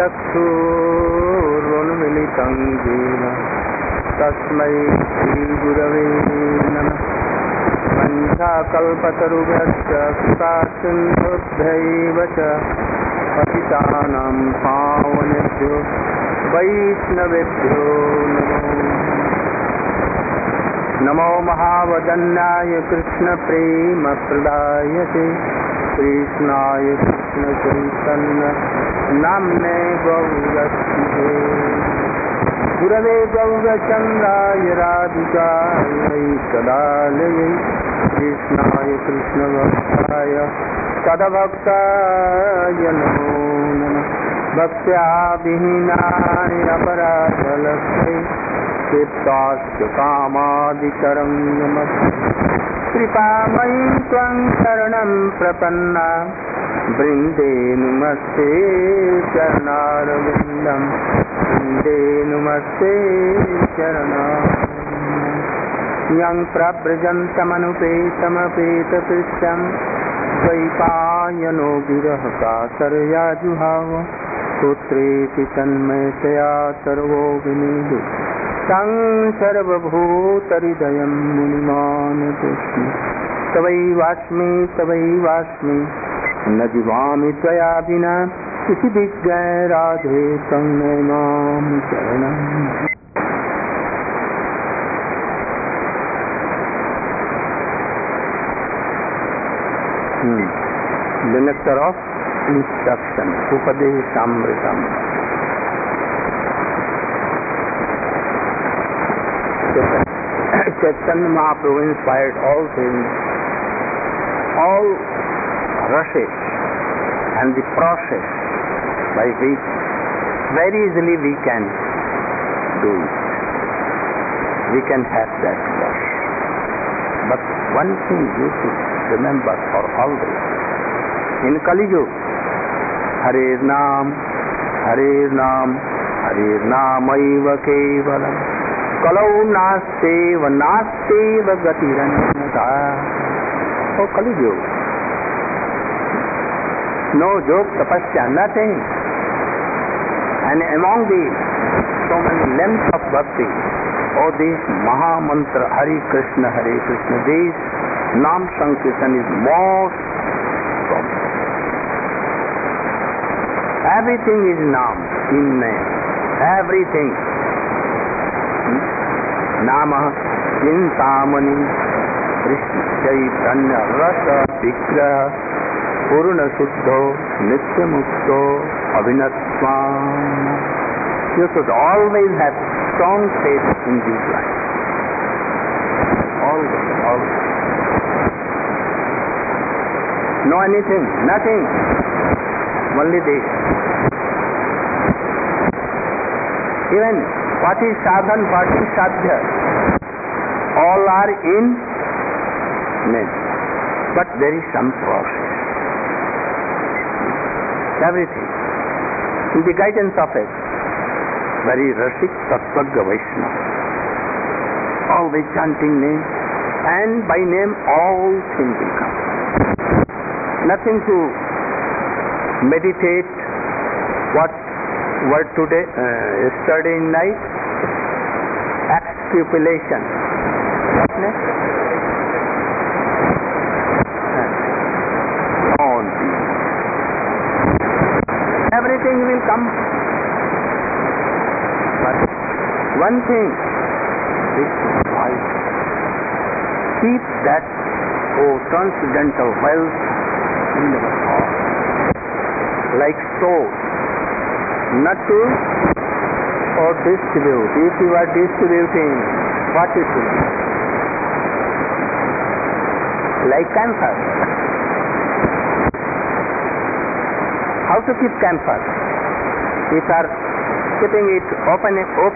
चक्षुरुन्मिलितं येन तस्मै श्रीगुरवे नमः। वञ्चाकल्पतरुभ्यश्च कृपासिन्धुभ्यैव च पतितानां पावनेभ्यो वैष्णवेभ्यो नमो महावदन्याय कृष्णप्रेमप्रदायते कृष्णाय कृष्णचैतन्य नाम्ने गौरक्षिते गुरवे गौरचन्द्राय राधिकायै सदालयै कृष्णाय कृष्णभक्ताय तद्भक्ताय नमो नमः। भक्त्या विहीनाय अपराधलक्ष्ये चित्तास्य कामादिकरं नमः। कृपामयी त्वं शरणं प्रपन्ना वृन्दे नुमस्ते चरणारविन्दं वृन्दे नुमस्ते चरणारविन्दं। यं प्रव्रजन्तमनुपेतमपेतकृत्यं द्वैपायनो विरह कातरया जुहाव पुत्रेति तन्मयतया सर्वो विनीदु तं सर्वभूतहृदयं मुनिमानतोऽस्मि। तवैवास्मि न जीवामि त्वया विना इति विज्ञाय राधे तं Namami चरणम्। The nectar of instruction, Upadeshamritam. Chaitanya Mahaprabhu inspired all things, all rushes and the process by which very easily we can do it. We can have that rush. But one thing you should remember for always. In Kali Yuga, Harer Naam, Harer Naam, Harer Naamaiva Kevalam. Kalau Nasteva Gatiranyata. Oh, Kali Yuga. No joke, tapasya, nothing. And among the so many lengths of bhakti, oh, this Maha Mantra, Hare Krishna, this Nam Sankirtan is most common. Everything is Nam, in name. Everything. Nama, Chintamani, Krishna Chaitanya, Rasa, Vigraha, Purna Suddho, Nitya Mukto, Abhinatva. You should always have strong faith in these lines. Always. No anything, nothing. Only this. Even what is sadhan, what is sadhya, all are in name. But there is some process. Everything. In the guidance of a very Rasik Tatvagga Vaishnava. Always chanting name, and by name all things will come. Nothing to meditate what word today, yesterday night, extrapolation. What next? On. Everything will come. But one thing is wise. Keep that, transcendental wealth in the heart. Like stores. Not to or distribute. If you are distributing, what it will be? Like camphor. How to keep camphor? If you are keeping it open,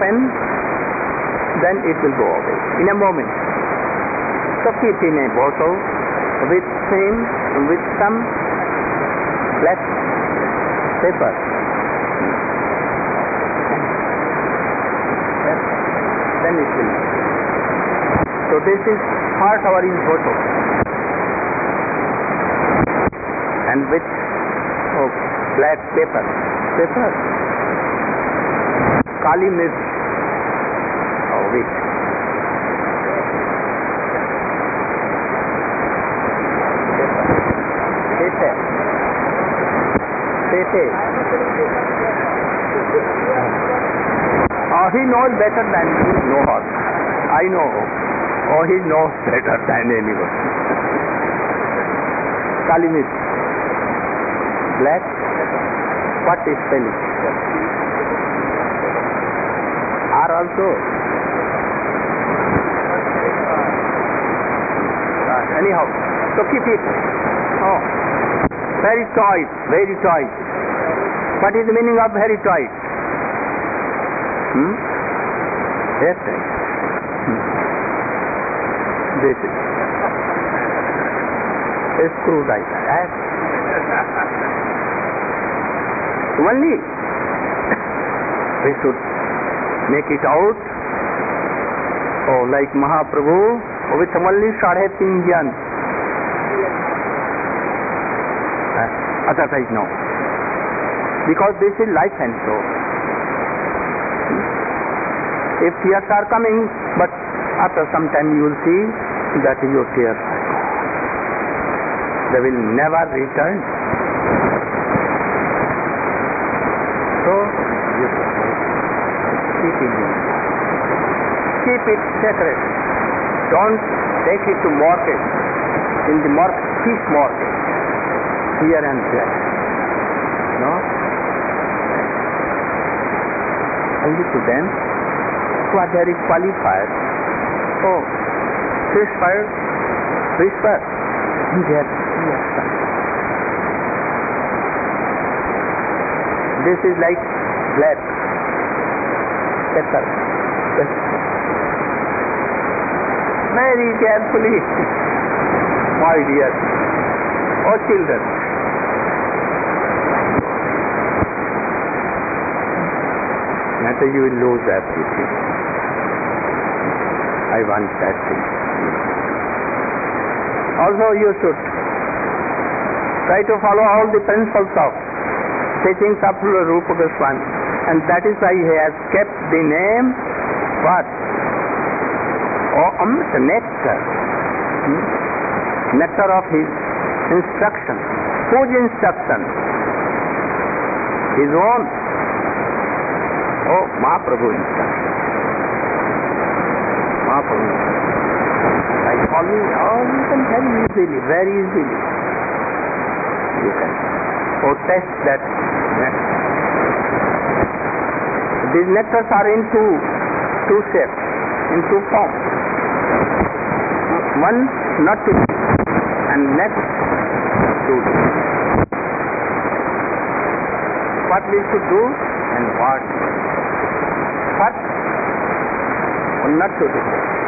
then it will go away in a moment. So keep in a bottle with some black paper. Then it will. So this is part our in bottle. And with black paper. Kali Mirch. Oh, wait. He knows better than you know us. I know. Oh, he knows better than anyone. Kali Mirch. Black. What is spelling? R also. Anyhow, so keep it. Oh, very tight, very tight. What is the meaning of very tight? Yes, sir. This is a screw tight. Only we should make it out. Oh, like Mahaprabhu with only 3.5 jans. Otherwise, no. Because this is life and soul. If tears are coming, but after some time you will see that your tears are gone. They will never return. So, you keep it. Keep it sacred. Don't take it to market. In the market, fish market. Here and there. No? Only to them who are very qualified. Oh, whisper. Yes. This is like black pepper. Very carefully, my dear. Oh, children. Later you will lose everything. I want that thing. Also you should try to follow all the principles of teachings of Rupa Goswami, and that is why he has kept the name what? Oh, Amrit nectar. Nectar of his instruction. Whose instruction? His own. Oh, Mahaprabhu instruction. Mahaprabhu. By following, you can very easily. You can. Oh, test that nectar. These nectars are in two shapes, in two forms. One not to be, and next to do. What we should do and what? First, not to do.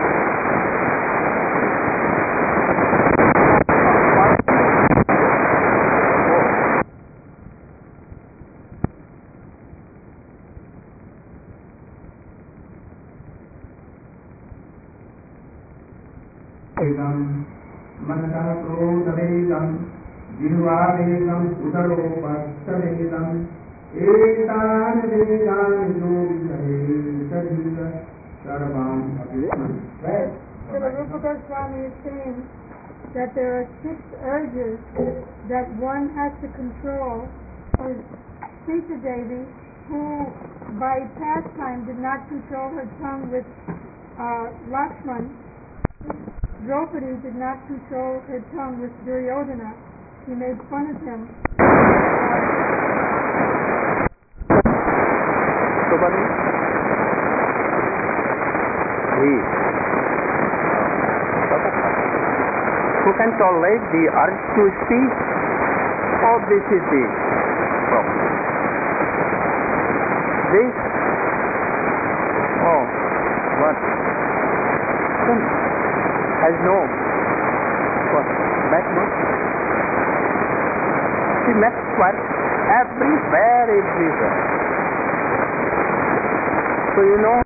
मनः क्रोधवेदं जिह्वावेदं उदरोपस्थवेदं एतानि वेदानि यो विषये सर्वान् अभिष्णु. So the Rupa Goswami is saying that there are 6 urges that one has to control. Sita Devi, who by pastime did not control her tongue with Lakshman, Draupadi did not control her tongue with Duryodhana. She made fun of him. Who can tolerate the urge to speak? Oh, this is the problem. This? Oh, what? Has no what? Backward. She makes work everywhere. So you know,